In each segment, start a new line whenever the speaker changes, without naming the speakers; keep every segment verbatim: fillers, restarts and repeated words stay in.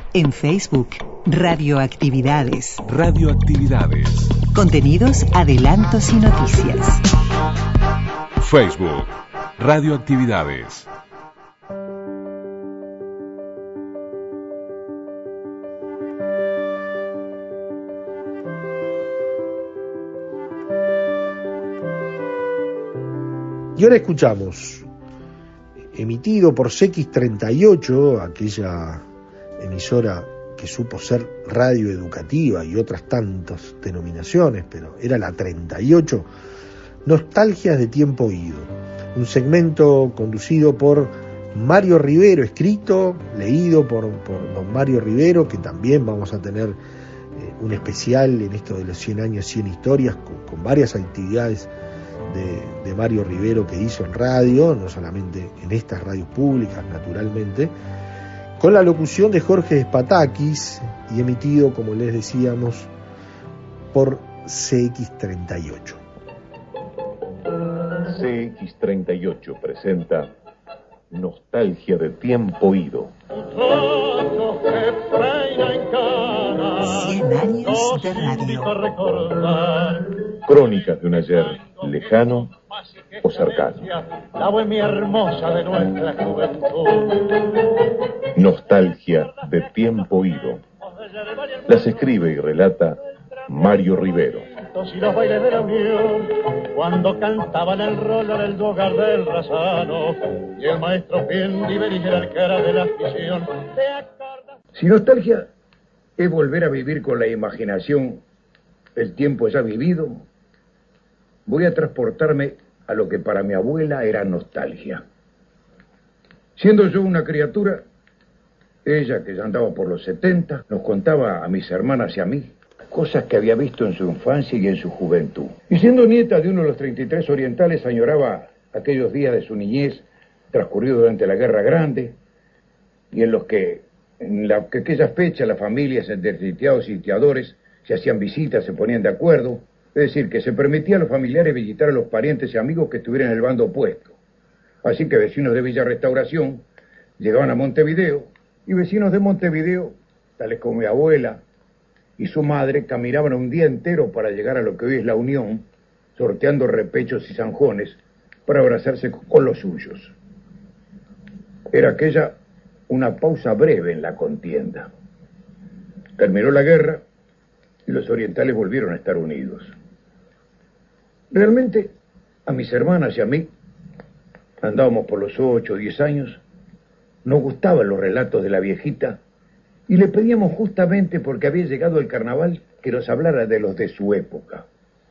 En Facebook, Radioactividades.
Radioactividades.
Contenidos, adelantos y noticias.
Facebook, Radioactividades.
Y ahora escuchamos, emitido por C X treinta y ocho, aquella emisora que supo ser radio educativa y otras tantas denominaciones, pero era la treinta y ocho, Nostalgias de Tiempo Ido, un segmento conducido por Mario Rivero, escrito, leído por, por don Mario Rivero, que también vamos a tener eh, un especial en esto de los cien años, cien historias, con, con varias actividades de, de Mario Rivero que hizo en radio, no solamente en estas radios públicas, naturalmente, con la locución de Jorge Spatakis y emitido, como les decíamos, por C X treinta y ocho.
C X treinta y ocho presenta Nostalgia de Tiempo Ido.
Cien años de radio.
Crónicas de un ayer lejano o cercano.
La bohemia hermosa de nuestra juventud.
Nostalgia de Tiempo Ido. Las escribe y relata Mario Rivero.
Y los bailes de la Unión, cuando cantaban el rol en el hogar del Razano, y el maestro Piendiver era el cara de la afición.
Si nostalgia es volver a vivir con la imaginación el tiempo ya vivido, voy a transportarme a lo que para mi abuela era nostalgia. Siendo yo una criatura, ella, que ya andaba por los setenta, nos contaba a mis hermanas y a mí cosas que había visto en su infancia y en su juventud. Y siendo nieta de uno de los treinta y tres orientales, añoraba aquellos días de su niñez transcurridos durante la Guerra Grande, y en los que, en la, que aquellas fechas, las familias entre sitiados y sitiadores se hacían visitas, se ponían de acuerdo, es decir, que se permitía a los familiares visitar a los parientes y amigos que estuvieran en el bando opuesto. Así que vecinos de Villa Restauración llegaban a Montevideo, y vecinos de Montevideo, tales como mi abuela y su madre, caminaban un día entero para llegar a lo que hoy es La Unión, sorteando repechos y zanjones para abrazarse con los suyos. Era aquella una pausa breve en la contienda. Terminó la guerra y los orientales volvieron a estar unidos. Realmente, a mis hermanas y a mí, andábamos por los ocho o diez años, nos gustaban los relatos de la viejita y le pedíamos, justamente porque había llegado el carnaval, que nos hablara de los de su época.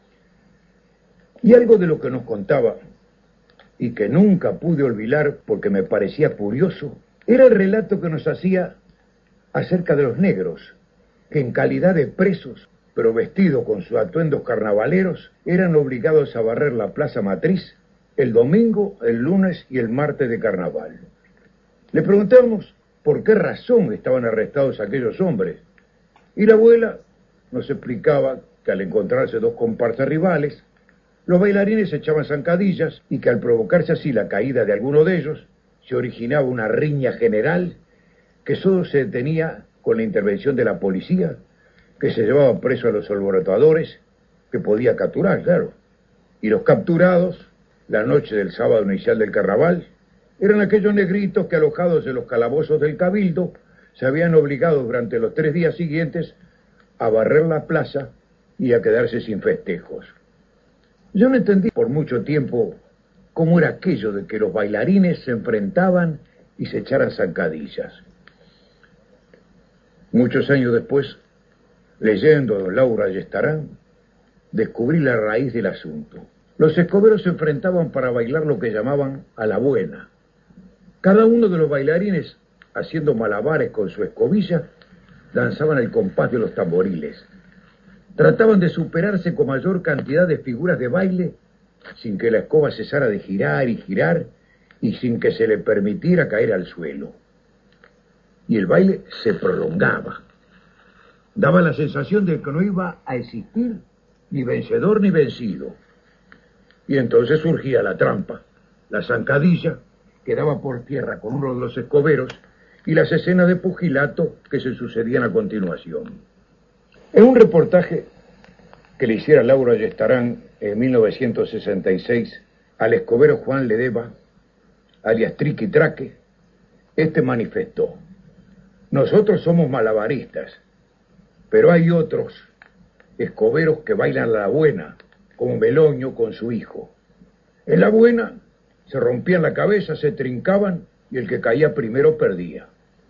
Y algo de lo que nos contaba, y que nunca pude olvidar porque me parecía curioso, era el relato que nos hacía acerca de los negros, que en calidad de presos, pero vestidos con sus atuendos carnavaleros, eran obligados a barrer la plaza matriz el domingo, el lunes y el martes de carnaval. Le preguntamos por qué razón estaban arrestados aquellos hombres, y la abuela nos explicaba que al encontrarse dos comparsas rivales, los bailarines echaban zancadillas y que al provocarse así la caída de alguno de ellos, se originaba una riña general que solo se detenía con la intervención de la policía, que se llevaba preso a los alborotadores, que podía capturar, claro. Y los capturados, la noche del sábado inicial del carnaval, eran aquellos negritos que, alojados en los calabozos del Cabildo, se habían obligado durante los tres días siguientes a barrer la plaza y a quedarse sin festejos. Yo no entendí por mucho tiempo cómo era aquello de que los bailarines se enfrentaban y se echaran zancadillas. Muchos años después, leyendo a don Laura Ayestarán, descubrí la raíz del asunto. Los escoberos se enfrentaban para bailar lo que llamaban a la buena. Cada uno de los bailarines, haciendo malabares con su escobilla, danzaban el compás de los tamboriles. Trataban de superarse con mayor cantidad de figuras de baile, sin que la escoba cesara de girar y girar, y sin que se le permitiera caer al suelo. Y el baile se prolongaba. Daba la sensación de que no iba a existir ni vencedor ni vencido. Y entonces surgía la trampa, la zancadilla, quedaba por tierra con uno de los escoberos y las escenas de pugilato que se sucedían a continuación. En un reportaje que le hiciera Laura Ayestarán en mil novecientos sesenta y seis al escobero Juan Ledeva, alias Triqui Traque, este manifestó: nosotros somos malabaristas, pero hay otros escoberos que bailan a la buena, como Meloño con su hijo. En la buena se rompían la cabeza, se trincaban y el que caía primero perdía.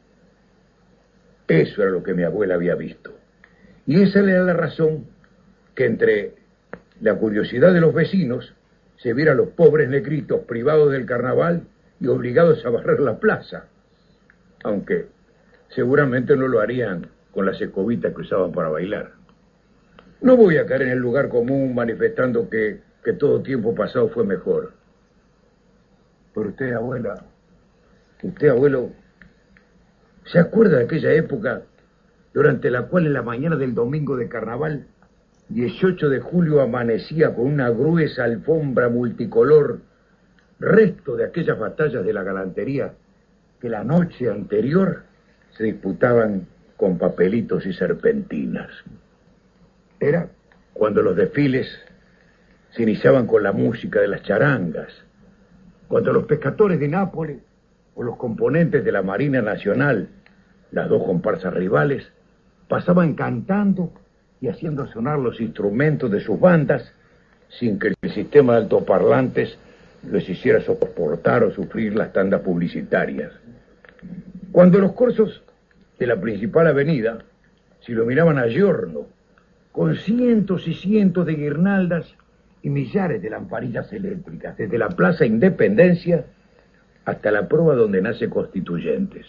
Eso era lo que mi abuela había visto. Y esa era la razón que entre la curiosidad de los vecinos se viera a los pobres negritos privados del carnaval y obligados a barrer la plaza, aunque seguramente no lo harían con las escobitas que usaban para bailar. No voy a caer en el lugar común manifestando que, que todo tiempo pasado fue mejor. Pero usted, abuela, usted, abuelo, ¿se acuerda de aquella época durante la cual en la mañana del domingo de carnaval, dieciocho de julio, amanecía con una gruesa alfombra multicolor, resto de aquellas batallas de la galantería que la noche anterior se disputaban con papelitos y serpentinas? Era cuando los desfiles se iniciaban con la música de las charangas, cuando los pescadores de Nápoles o los componentes de la Marina Nacional, las dos comparsas rivales, pasaban cantando y haciendo sonar los instrumentos de sus bandas sin que el sistema de altoparlantes les hiciera soportar o sufrir las tandas publicitarias. Cuando los corsos de la principal avenida se iluminaban a giorno con cientos y cientos de guirnaldas y millares de lamparillas eléctricas, desde la Plaza Independencia hasta la proa donde nace Constituyentes.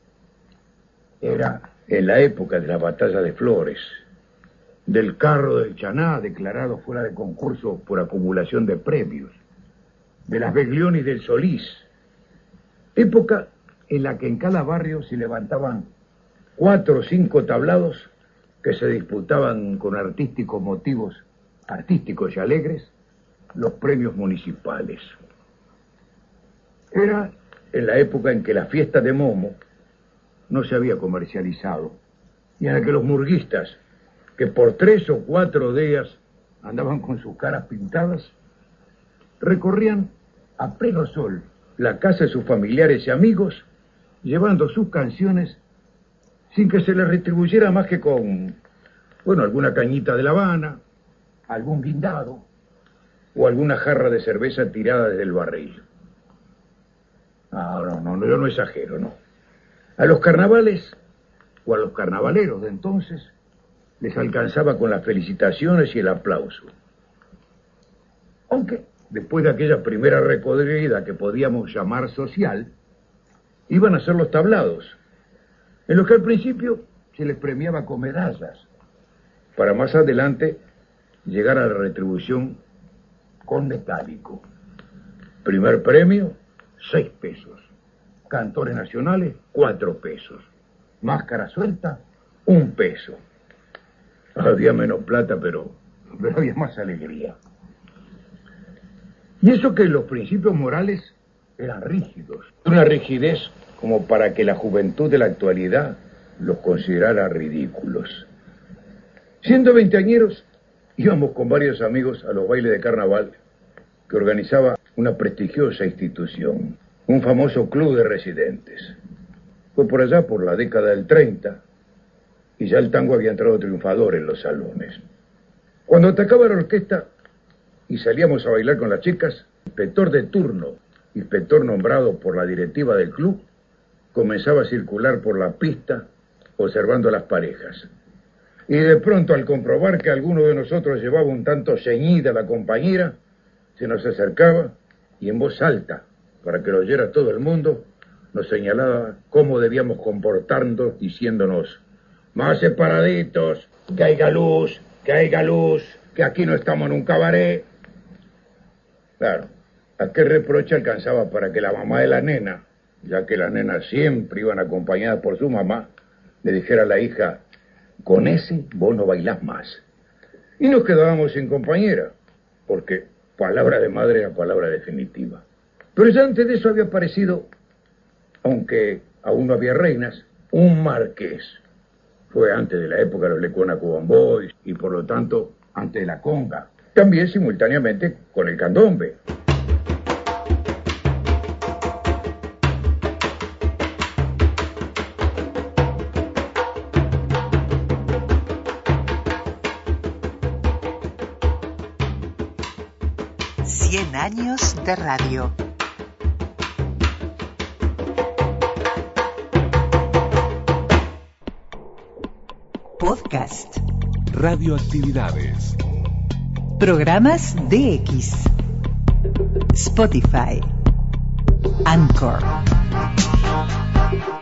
Era en la época de la batalla de Flores, del carro del Chaná declarado fuera de concurso por acumulación de premios, de las Beglionis del Solís, época en la que en cada barrio se levantaban cuatro o cinco tablados que se disputaban con artísticos motivos, artísticos y alegres, los premios municipales. Era en la época en que la fiesta de Momo no se había comercializado y en la que los murguistas, que por tres o cuatro días andaban con sus caras pintadas, recorrían a pleno sol la casa de sus familiares y amigos, llevando sus canciones sin que se les retribuyera más que con, bueno, alguna cañita de La Habana, algún guindado o alguna jarra de cerveza tirada desde el barril. No, no, no, yo no exagero, no. A los carnavales o a los carnavaleros de entonces les alcanzaba con las felicitaciones y el aplauso. Aunque después de aquella primera recorrida que podíamos llamar social, iban a ser los tablados, en los que al principio se les premiaba con medallas, para más adelante llegar a la retribución con metálico. Primer premio, seis pesos. Cantores nacionales, cuatro pesos. Máscara suelta, un peso. Había menos plata, pero, pero había más alegría. Y eso que los principios morales eran rígidos. Una rigidez como para que la juventud de la actualidad los considerara ridículos. Siendo veinteañeros, íbamos con varios amigos a los bailes de carnaval que organizaba una prestigiosa institución, un famoso club de residentes. Fue por allá por la década del treinta y ya el tango había entrado triunfador en los salones. Cuando atacaba la orquesta y salíamos a bailar con las chicas, el inspector de turno, inspector nombrado por la directiva del club, comenzaba a circular por la pista observando a las parejas. Y de pronto, al comprobar que alguno de nosotros llevaba un tanto ceñida a la compañera, se nos acercaba y en voz alta, para que lo oyera todo el mundo, nos señalaba cómo debíamos comportarnos, diciéndonos: más separaditos, que haya luz, que haya luz, que aquí no estamos en un cabaret. Claro, aquel reproche alcanzaba para que la mamá de la nena, ya que las nenas siempre iban acompañadas por su mamá, le dijera a la hija: con ese vos no bailás más. Y nos quedábamos sin compañera, porque palabra de madre era palabra definitiva. Pero ya antes de eso había aparecido, aunque aún no había reinas, un marqués. Fue antes de la época de los Lecuona Cuban Boys y por lo tanto antes de la conga. También simultáneamente con el candombe.
cien años de radio. Podcast.
Radioactividades.
Programas D X. Spotify. Anchor.